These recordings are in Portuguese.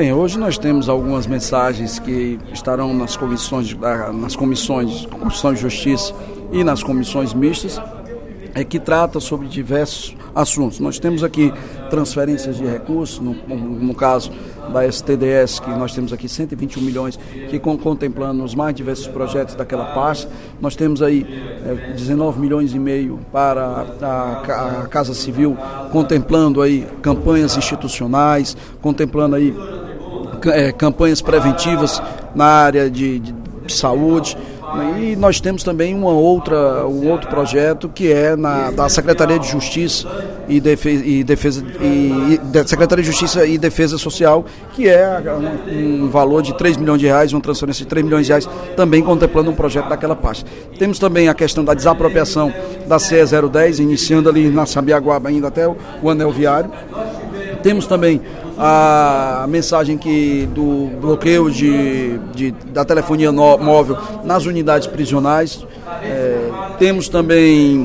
Bem, hoje nós temos algumas mensagens que estarão nas comissões de Justiça e nas comissões mistas, que trata sobre diversos assuntos. Nós temos aqui transferências de recursos, no caso da STDS, que nós temos aqui 121 milhões, que contemplando os mais diversos projetos daquela pasta. Nós temos aí 19 milhões e meio para a Casa Civil, contemplando aí campanhas institucionais, contemplando aí campanhas preventivas na área de saúde. E nós temos também um outro projeto que é da Secretaria de Justiça Secretaria de Justiça e Defesa Social, que é um valor de 3 milhões de reais, uma transferência de 3 milhões de reais, também contemplando um projeto daquela pasta. Temos também a questão da desapropriação da CE 010, iniciando ali na Sabiaguaba, ainda até o anel viário. Temos também a mensagem do bloqueio da telefonia móvel nas unidades prisionais. Temos também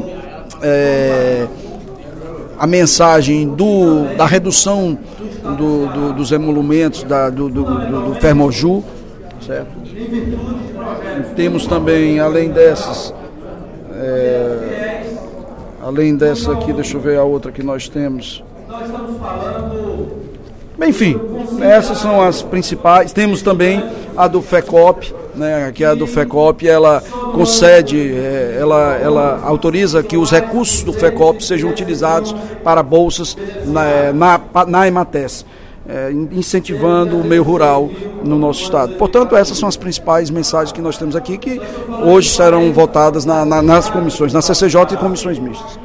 a mensagem da redução dos emolumentos do Fermoju, certo? Temos também, além dessa aqui, deixa eu ver a outra que nós temos. Bem, enfim, essas são as principais. Temos também a do FECOP, né, que a do FECOP, ela concede, ela autoriza que os recursos do FECOP sejam utilizados para bolsas na EMATES, incentivando o meio rural no nosso estado. Portanto, essas são as principais mensagens que nós temos aqui, que hoje serão votadas nas comissões, na CCJ e comissões mistas.